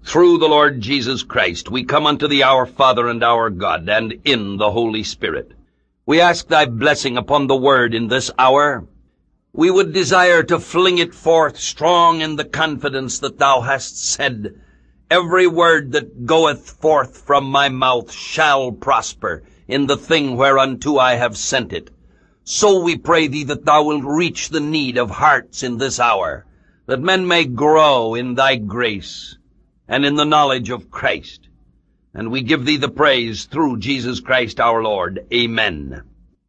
Through the Lord Jesus Christ, we come unto thee, our Father and our God, and in the Holy Spirit. We ask thy blessing upon the word in this hour. We would desire to fling it forth strong in the confidence that thou hast said, every word that goeth forth from my mouth shall prosper in the thing whereunto I have sent it. So we pray thee that thou wilt reach the need of hearts in this hour, that men may grow in thy grace and in the knowledge of Christ. And we give thee the praise through Jesus Christ our Lord. Amen.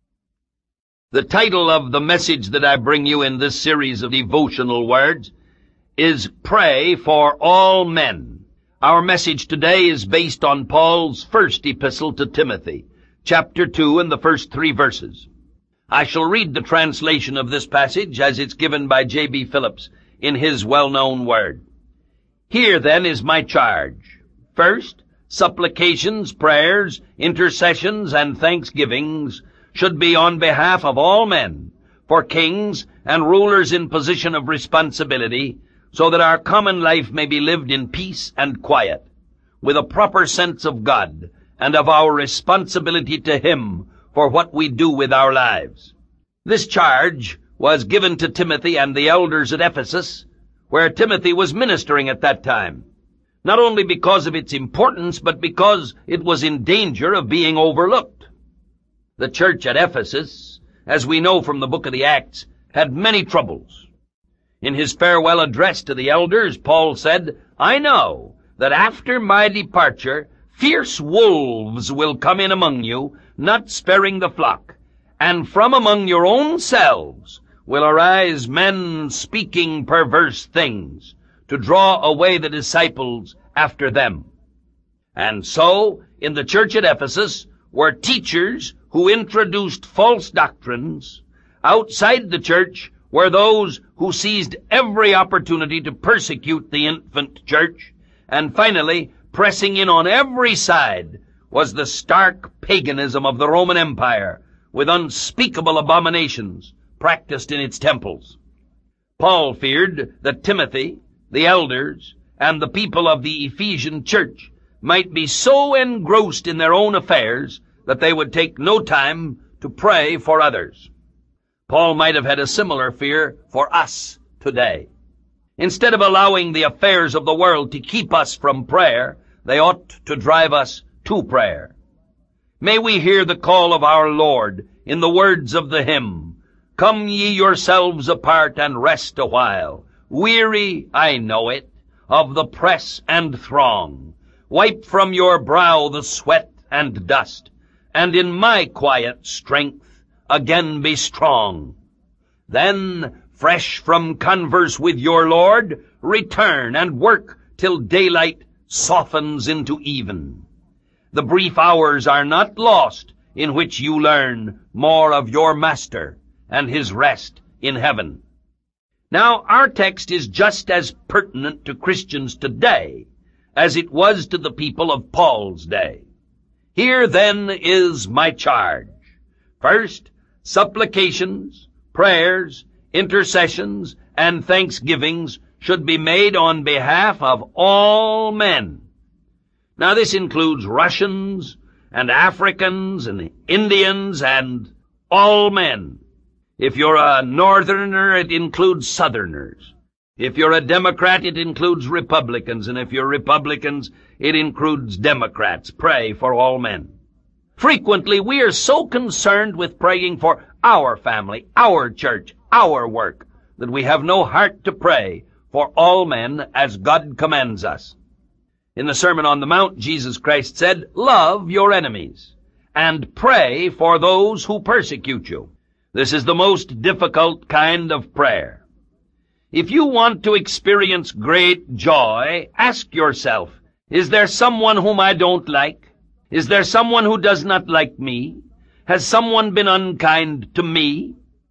The title of the message that I bring you in this series of devotional words is Pray for All Men. Our message today is based on Paul's first epistle to Timothy, chapter 2 and the first 3 verses. I shall read the translation of this passage as it's given by J.B. Phillips in his well-known word. Here, then, is my charge. First, supplications, prayers, intercessions, and thanksgivings should be on behalf of all men, for kings and rulers in position of responsibility, so that our common life may be lived in peace and quiet, with a proper sense of God and of our responsibility to Him for what we do with our lives. This charge was given to Timothy and the elders at Ephesus, where Timothy was ministering at that time, not only because of its importance, but because it was in danger of being overlooked. The church at Ephesus, as we know from the book of the Acts, had many troubles. In his farewell address to the elders, Paul said, I know that after my departure, fierce wolves will come in among you, not sparing the flock, and from among your own selves will arise men speaking perverse things, to draw away the disciples after them. And so, in the church at Ephesus, were teachers who introduced false doctrines. Outside the church were those who seized every opportunity to persecute the infant church. And finally, pressing in on every side, was the stark paganism of the Roman Empire, with unspeakable abominations practiced in its temples. Paul feared that Timothy, the elders, and the people of the Ephesian church might be so engrossed in their own affairs that they would take no time to pray for others. Paul might have had a similar fear for us today. Instead of allowing the affairs of the world to keep us from prayer, they ought to drive us to prayer. May we hear the call of our Lord in the words of the hymn, Come ye yourselves apart and rest a while, weary, I know it, of the press and throng. Wipe from your brow the sweat and dust, and in my quiet strength again be strong. Then, fresh from converse with your Lord, return and work till daylight softens into even. The brief hours are not lost in which you learn more of your Master and his rest in heaven. Now, our text is just as pertinent to Christians today as it was to the people of Paul's day. Here, then, is my charge. First, supplications, prayers, intercessions, and thanksgivings should be made on behalf of all men. Now, this includes Russians and Africans and Indians and all men. If you're a Northerner, it includes Southerners. If you're a Democrat, it includes Republicans. And if you're Republicans, it includes Democrats. Pray for all men. Frequently, we are so concerned with praying for our family, our church, our work, that we have no heart to pray for all men as God commands us. In the Sermon on the Mount, Jesus Christ said, Love your enemies, and pray for those who persecute you. This is the most difficult kind of prayer. If you want to experience great joy, ask yourself, is there someone whom I don't like? Is there someone who does not like me? Has someone been unkind to me?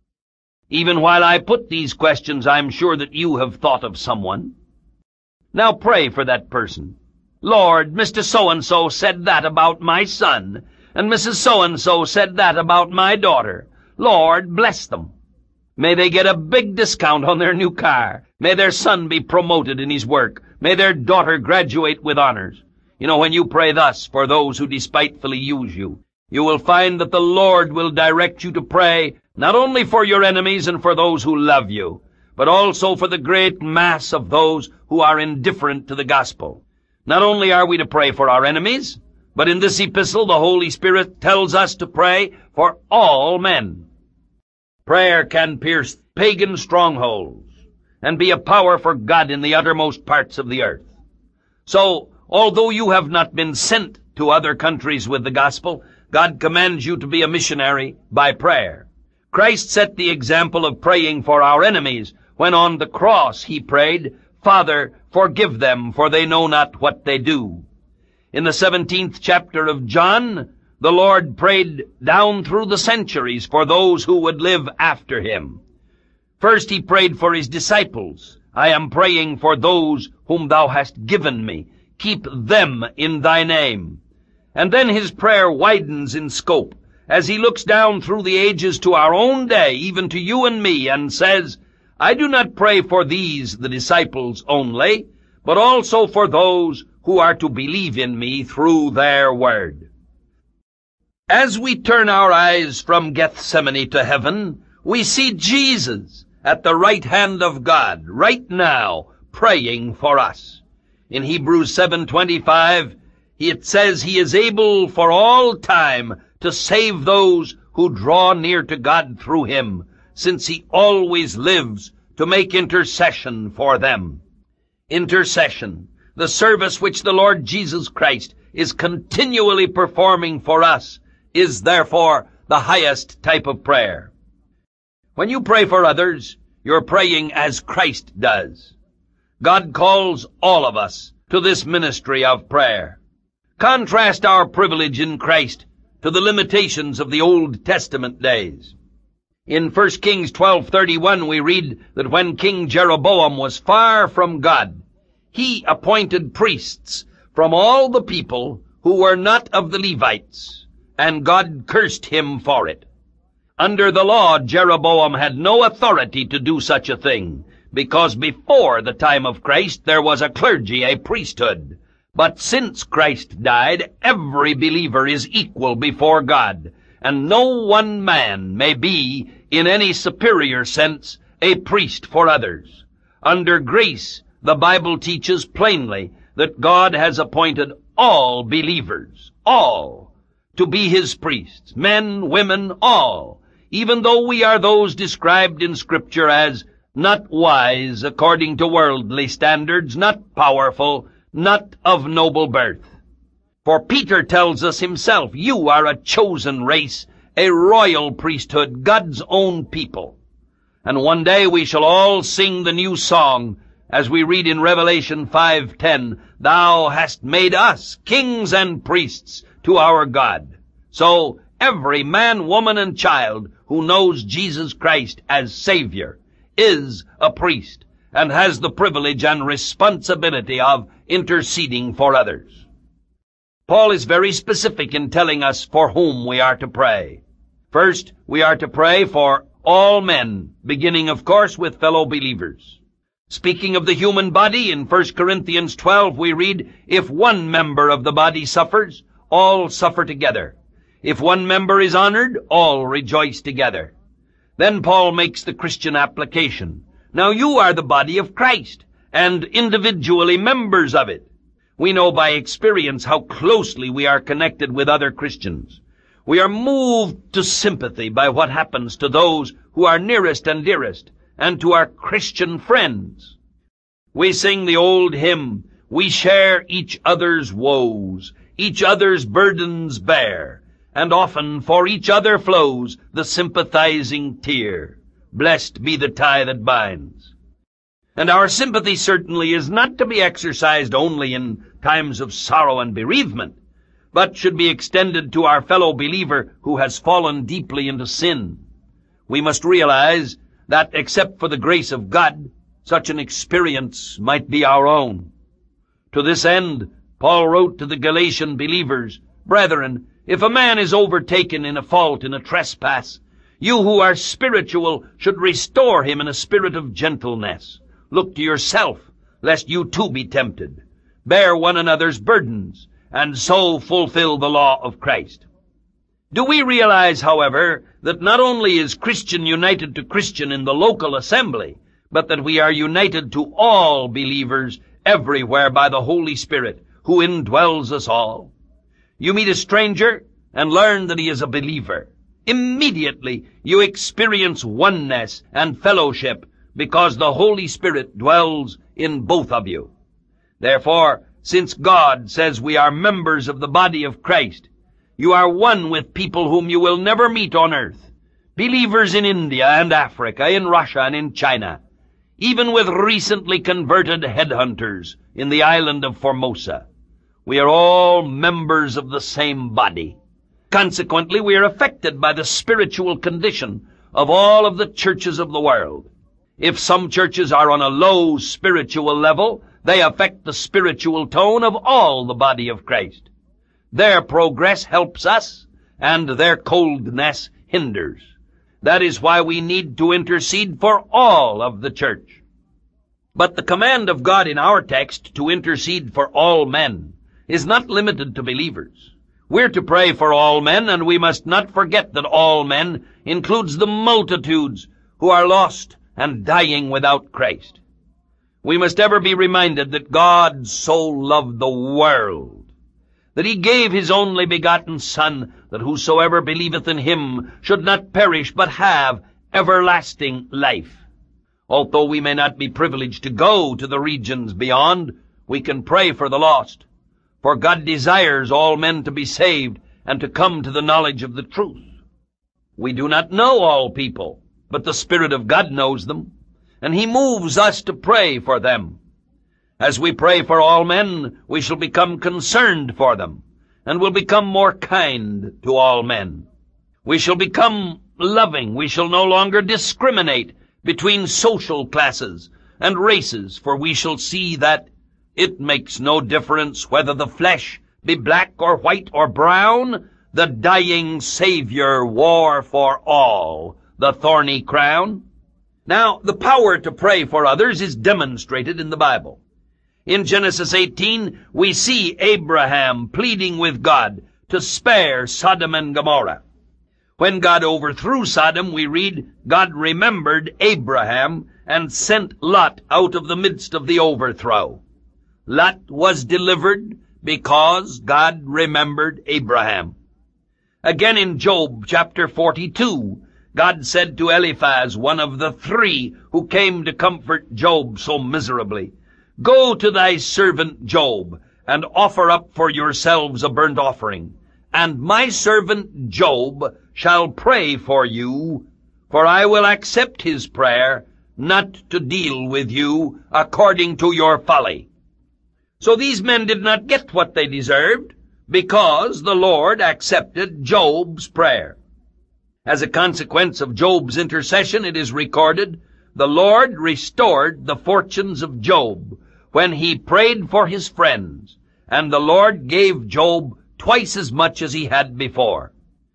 Even while I put these questions, I'm sure that you have thought of someone. Now pray for that person. Lord, Mr. So-and-so said that about my son, and Mrs. So-and-so said that about my daughter. Lord, bless them. May they get a big discount on their new car. May their son be promoted in his work. May their daughter graduate with honors. You know, when you pray thus for those who despitefully use you, you will find that the Lord will direct you to pray not only for your enemies and for those who love you, but also for the great mass of those who are indifferent to the gospel. Not only are we to pray for our enemies, but in this epistle the Holy Spirit tells us to pray for all men. Prayer can pierce pagan strongholds and be a power for God in the uttermost parts of the earth. So, although you have not been sent to other countries with the gospel, God commands you to be a missionary by prayer. Christ set the example of praying for our enemies when on the cross he prayed, "Father, forgive them, for they know not what they do." In the 17th chapter of John, the Lord prayed down through the centuries for those who would live after him. First he prayed for his disciples. "I am praying for those whom thou hast given me. Keep them in thy name." And then his prayer widens in scope as he looks down through the ages to our own day, even to you and me, and says, "I do not pray for these, the disciples, only, but also for those who are to believe in me through their word." As we turn our eyes from Gethsemane to heaven, we see Jesus at the right hand of God right now praying for us. In Hebrews 7:25, it says he is able for all time to save those who draw near to God through him, since he always lives to make intercession for them. Intercession, the service which the Lord Jesus Christ is continually performing for us, is therefore the highest type of prayer. When you pray for others, you're praying as Christ does. God calls all of us to this ministry of prayer. Contrast our privilege in Christ to the limitations of the Old Testament days. In 1 Kings 12:31 we read that when King Jeroboam was far from God, he appointed priests from all the people who were not of the Levites, and God cursed him for it. Under the law, Jeroboam had no authority to do such a thing, because before the time of Christ there was a clergy, a priesthood. But since Christ died, every believer is equal before God, and no one man may be, in any superior sense, a priest for others. Under grace, the Bible teaches plainly that God has appointed all believers, all, to be his priests, men, women, all, even though we are those described in Scripture as not wise according to worldly standards, not powerful, not of noble birth. For Peter tells us himself, "You are a chosen race, a royal priesthood, God's own people." And one day we shall all sing the new song, as we read in Revelation 5:10, "Thou hast made us kings and priests to our God." So every man, woman, and child who knows Jesus Christ as Savior is a priest and has the privilege and responsibility of interceding for others. Paul is very specific in telling us for whom we are to pray. First, we are to pray for all men, beginning, of course, with fellow believers. Speaking of the human body, in 1 Corinthians 12, we read, "If one member of the body suffers, all suffer together. If one member is honored, all rejoice together." Then Paul makes the Christian application. Now you are the body of Christ, and individually members of it. We know by experience how closely we are connected with other Christians. We are moved to sympathy by what happens to those who are nearest and dearest, and to our Christian friends. We sing the old hymn, "We share each other's woes, each other's burdens bear, and often for each other flows the sympathizing tear. Blessed be the tie that binds." And our sympathy certainly is not to be exercised only in times of sorrow and bereavement, but should be extended to our fellow believer who has fallen deeply into sin. We must realize that except for the grace of God, such an experience might be our own. To this end, Paul wrote to the Galatian believers, "Brethren, if a man is overtaken in a fault, in a trespass, you who are spiritual should restore him in a spirit of gentleness. Look to yourself, lest you too be tempted. Bear one another's burdens, and so fulfill the law of Christ. Do we realize, however, that not only is Christian united to Christian in the local assembly, but that we are united to all believers everywhere by the Holy Spirit, who indwells us all? You meet a stranger and learn that he is a believer. Immediately you experience oneness and fellowship because the Holy Spirit dwells in both of you. Therefore, since God says we are members of the body of Christ, you are one with people whom you will never meet on earth, believers in India and Africa, in Russia and in China, even with recently converted headhunters in the island of Formosa. We are all members of the same body. Consequently, we are affected by the spiritual condition of all of the churches of the world. If some churches are on a low spiritual level, they affect the spiritual tone of all the body of Christ. Their progress helps us, and their coldness hinders. That is why we need to intercede for all of the church. But the command of God in our text to intercede for all men is not limited to believers. We're to pray for all men, and we must not forget that all men includes the multitudes who are lost and dying without Christ. We must ever be reminded that God so loved the world, that he gave his only begotten Son, that whosoever believeth in him should not perish, but have everlasting life. Although we may not be privileged to go to the regions beyond, we can pray for the lost. For God desires all men to be saved and to come to the knowledge of the truth. We do not know all people, but the Spirit of God knows them, and he moves us to pray for them. As we pray for all men, we shall become concerned for them, and will become more kind to all men. We shall become loving. We shall no longer discriminate between social classes and races, for we shall see that it makes no difference whether the flesh be black or white or brown. The dying Savior wore for all the thorny crown. Now, the power to pray for others is demonstrated in the Bible. In Genesis 18, we see Abraham pleading with God to spare Sodom and Gomorrah. When God overthrew Sodom, we read, God remembered Abraham and sent Lot out of the midst of the overthrow. Lot was delivered because God remembered Abraham. Again in Job chapter 42, God said to Eliphaz, one of the three who came to comfort Job so miserably, Go to thy servant Job, and offer up for yourselves a burnt offering, and my servant Job shall pray for you, for I will accept his prayer, not to deal with you according to your folly. So these men did not get what they deserved, because the Lord accepted Job's prayer. As a consequence of Job's intercession, it is recorded, the Lord restored the fortunes of Job when he prayed for his friends, and the Lord gave Job twice as much as he had before.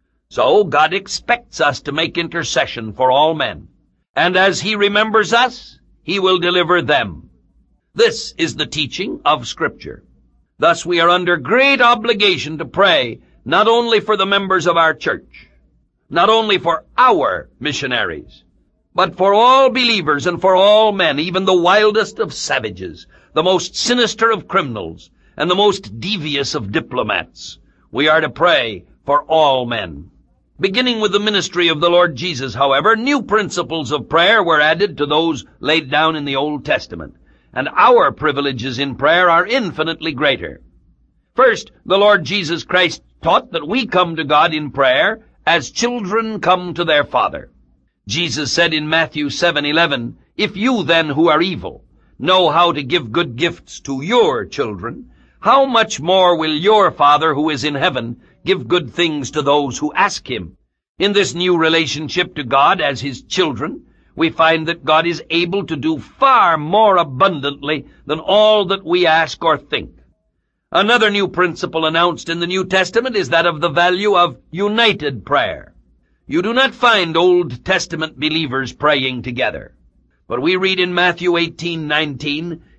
So God expects us to make intercession for all men, and as he remembers us, he will deliver them. This is the teaching of Scripture. Thus we are under great obligation to pray not only for the members of our church, not only for our missionaries, but for all believers and for all men, even the wildest of savages, the most sinister of criminals, and the most devious of diplomats. We are to pray for all men. Beginning with the ministry of the Lord Jesus, however, new principles of prayer were added to those laid down in the Old Testament, and our privileges in prayer are infinitely greater. First, the Lord Jesus Christ taught that we come to God in prayer as children come to their Father. Jesus said in Matthew 7:11, If you then who are evil know how to give good gifts to your children, how much more will your Father who is in heaven give good things to those who ask him? In this new relationship to God as his children, we find that God is able to do far more abundantly than all that we ask or think. Another new principle announced in the New Testament is that of the value of united prayer. You do not find Old Testament believers praying together. But we read in Matthew 18:19,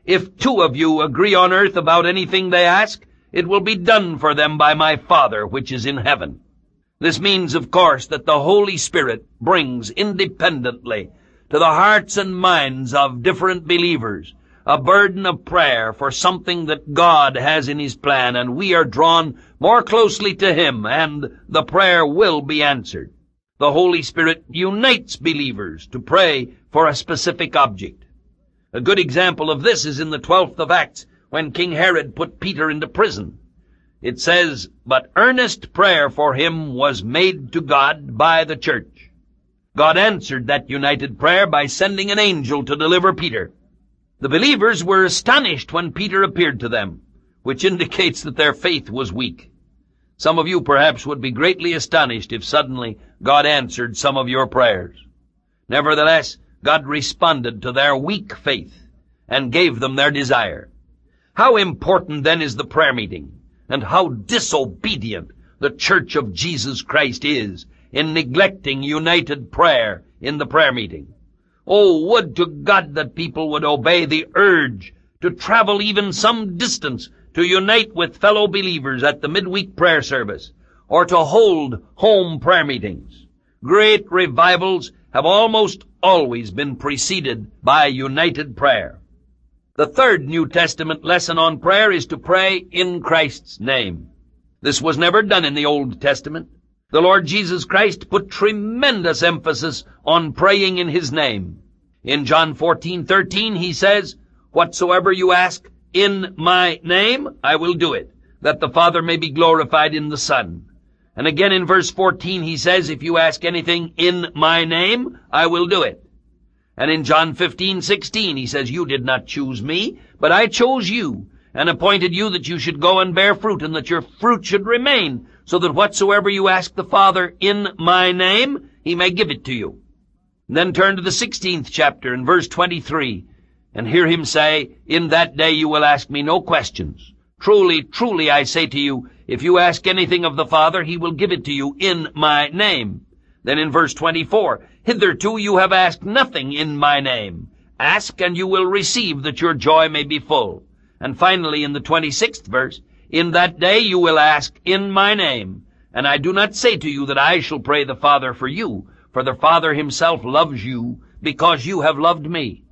If 2 of you agree on earth about anything they ask, it will be done for them by my Father which is in heaven. This means, of course, that the Holy Spirit brings independently to the hearts and minds of different believers a burden of prayer for something that God has in His plan, and we are drawn more closely to Him, and the prayer will be answered. The Holy Spirit unites believers to pray for a specific object. A good example of this is in the 12th of Acts, when King Herod put Peter into prison. It says, "But earnest prayer for him was made to God by the church." God answered that united prayer by sending an angel to deliver Peter. The believers were astonished when Peter appeared to them, which indicates that their faith was weak. Some of you perhaps would be greatly astonished if suddenly God answered some of your prayers. Nevertheless, God responded to their weak faith and gave them their desire. How important then is the prayer meeting, and how disobedient the Church of Jesus Christ is in neglecting united prayer in the prayer meeting. Oh, would to God that people would obey the urge to travel even some distance to unite with fellow believers at the midweek prayer service, or to hold home prayer meetings. Great revivals have almost always been preceded by united prayer. The 3rd New Testament lesson on prayer is to pray in Christ's name. This was never done in the Old Testament. The Lord Jesus Christ put tremendous emphasis on praying in His name. In John 14:13, He says, "Whatsoever you ask in my name, I will do it, that the Father may be glorified in the Son." And again in verse 14, He says, "If you ask anything in my name, I will do it." And in John 15:16, He says, "You did not choose me, but I chose you, and appointed you that you should go and bear fruit, and that your fruit should remain, so that whatsoever you ask the Father in my name, He may give it to you." And then turn to the 16th chapter in verse 23, and hear Him say, "In that day you will ask me no questions. Truly, truly, I say to you, if you ask anything of the Father, He will give it to you in my name." Then in verse 24, "Hitherto you have asked nothing in my name. Ask, and you will receive, that your joy may be full." And finally in the 26th verse, "In that day you will ask in my name. And I do not say to you that I shall pray the Father for you, for the Father Himself loves you, because you have loved me."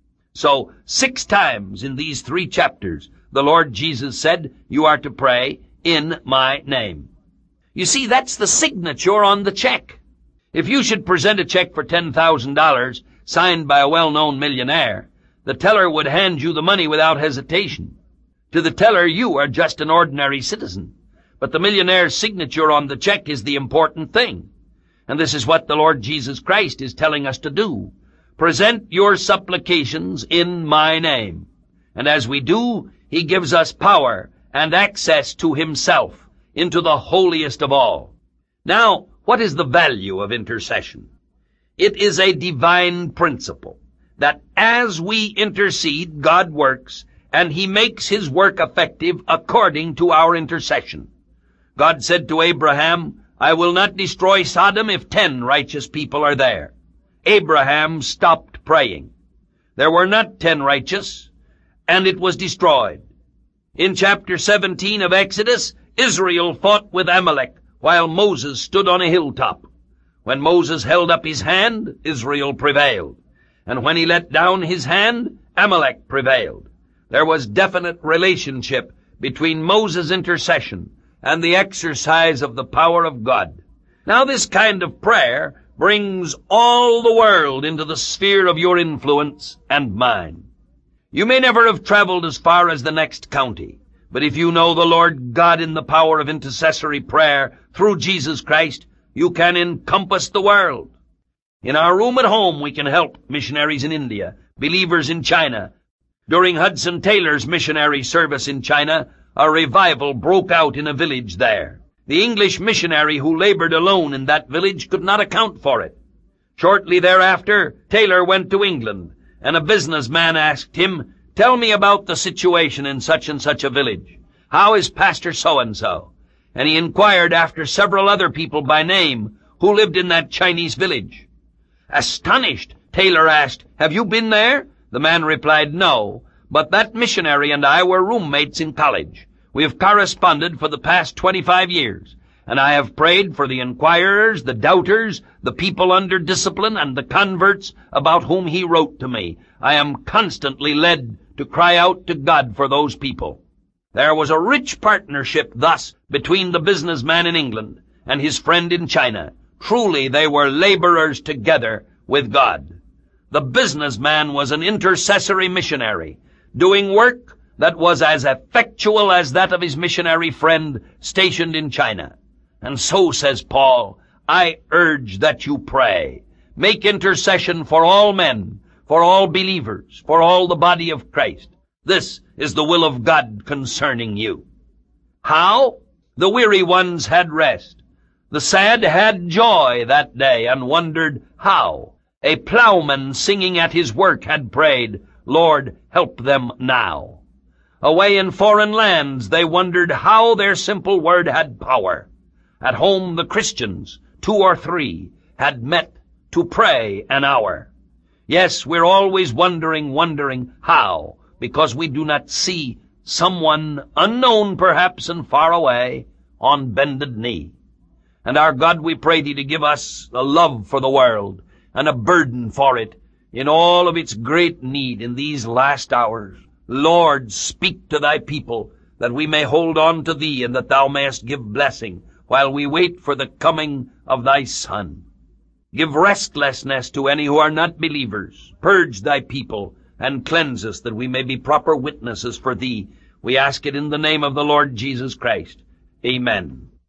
So 6 times in these 3 chapters, the Lord Jesus said, you are to pray in my name. You see, that's the signature on the check. If you should present a check for $10,000 signed by a well-known millionaire, the teller would hand you the money without hesitation. To the teller, you are just an ordinary citizen. But the millionaire's signature on the check is the important thing. And this is what the Lord Jesus Christ is telling us to do. Present your supplications in my name. And as we do, He gives us power and access to Himself into the holiest of all. Now, what is the value of intercession? It is a divine principle that as we intercede, God works, and He makes His work effective according to our intercession. God said to Abraham, "I will not destroy Sodom if 10 righteous people are there." Abraham stopped praying. There were not 10 righteous, and it was destroyed. In chapter 17 of Exodus, Israel fought with Amalek while Moses stood on a hilltop. When Moses held up his hand, Israel prevailed. And when he let down his hand, Amalek prevailed. There was definite relationship between Moses' intercession and the exercise of the power of God. Now this kind of prayer brings all the world into the sphere of your influence and mine. You may never have traveled as far as the next county, but if you know the Lord God in the power of intercessory prayer through Jesus Christ, you can encompass the world. In our room at home, we can help missionaries in India, believers in China. During Hudson Taylor's missionary service in China, a revival broke out in a village there. The English missionary who labored alone in that village could not account for it. Shortly thereafter, Taylor went to England, and a businessman asked him, "Tell me about the situation in such and such a village. How is Pastor so-and-so?" And he inquired after several other people by name who lived in that Chinese village. Astonished, Taylor asked, "Have you been there?" The man replied, "No, But that missionary and I were roommates in college. We have corresponded for the past 25 years, and I have prayed for the inquirers, the doubters, the people under discipline, and the converts about whom he wrote to me. I am constantly led to cry out to God for those people. There was a rich partnership thus between the businessman in England and his friend in China. Truly they were laborers together with God. The businessman was an intercessory missionary, doing work that was as effectual as that of his missionary friend stationed in China. And so, says Paul, I urge that you pray. Make intercession for all men, for all believers, for all the body of Christ. This is the will of God concerning you. How? The weary ones had rest. The sad had joy that day and wondered how. A plowman singing at his work had prayed, Lord, help them now. Away in foreign lands they wondered how their simple word had power. At home the Christians, 2 or 3, had met to pray an hour. Yes, we're always wondering how, because we do not see someone unknown perhaps and far away on bended knee. And our God, we pray thee to give us a love for the world and a burden for it in all of its great need in these last hours. Lord, speak to thy people that we may hold on to thee and that thou mayest give blessing while we wait for the coming of thy Son. Give restlessness to any who are not believers. Purge thy people and cleanse us that we may be proper witnesses for thee. We ask it in the name of the Lord Jesus Christ. Amen.